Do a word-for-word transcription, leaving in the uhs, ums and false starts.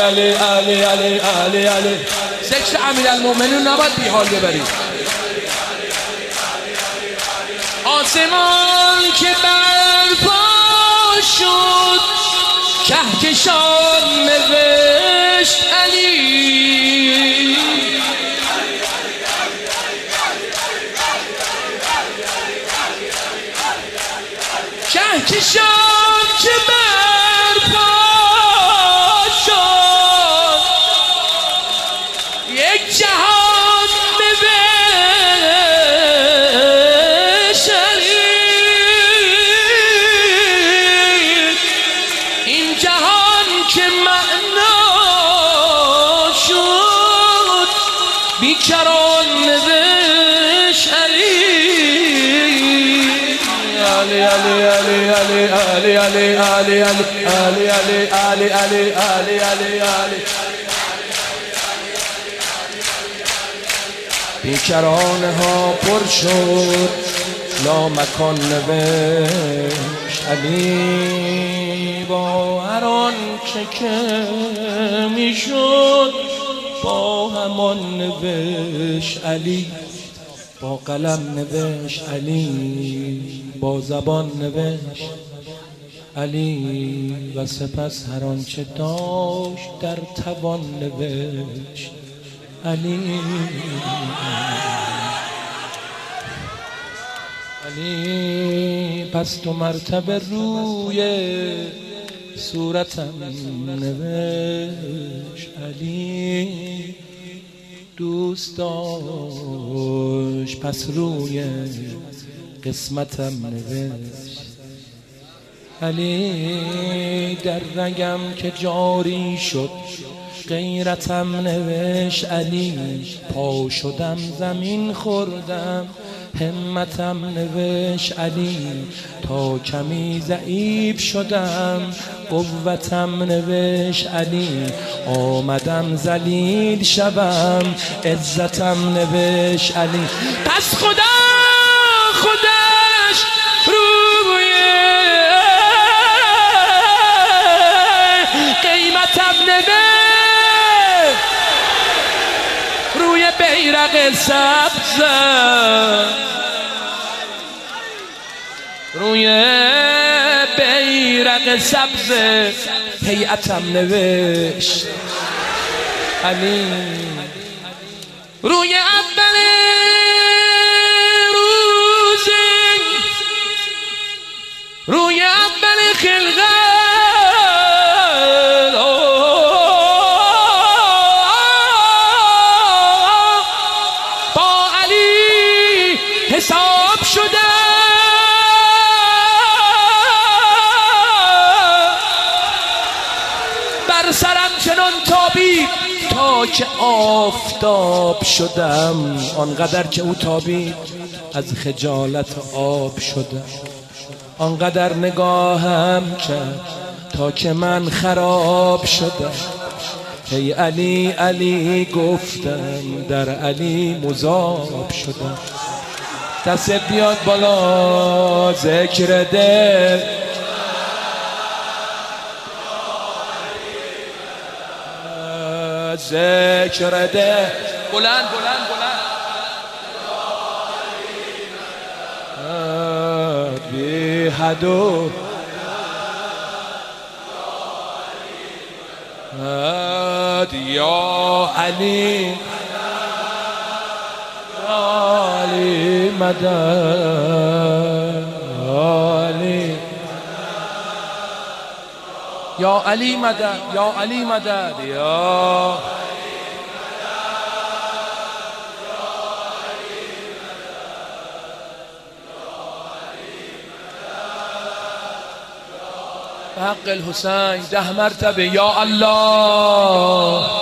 علی علی علی علی علی. ذکر امیرالمومنین نباید بی حال ببرید. آسمان که برپا شد کهکشان نوشت علی. کهکشان که برپا شد یک جهان نوشت علی. این جهان که معنا شد بیکران نوشت علی. علی علی علی علی علی علی علی علی علی علی علی علی علی علی. بیکرانه ها پر شد لامکان نوشت علی. با هر آن چه که میشد با همان نوشت علی. با قلم نوشت علی، با زبان نوشت علی و سپس هر آنچه داشت در توان نوشت علی. علی پس تو مرتبه روی صورتم نوشت علی. دوست داشت پس روی قسمتم نوشت علی. در رگم که جاری شد غیرتم نوشت علی. پا شدم زمین خوردم همتم نوشت علی. تا کمی ضعیف شدم قوتم نوشت علی. آمدم ذلیل شوم عزتم نوشت علی. پس خدا خودش روی قیمتم نوشت روی بیرق سبز. روی بیرق سبز هیئتم نوشت علی. روی اول روز روی اول خلقت با علی حساب شده. سرم چنان تابید تا که آفتاب شدم. آنقدر که او تابید از خجالت آب شدم. آنقدر نگاهم کرد تا که من خراب شدم. ای علی علی گفتم در علی مذاب شدم. دست بیاد بالا ذکر دل. ذکر ده بلند بلند بلند. بی حد و یا علی یا علی مدد علی یا علی مدد یا علی مدد یا حق الحسین ده مرتبه یا الله.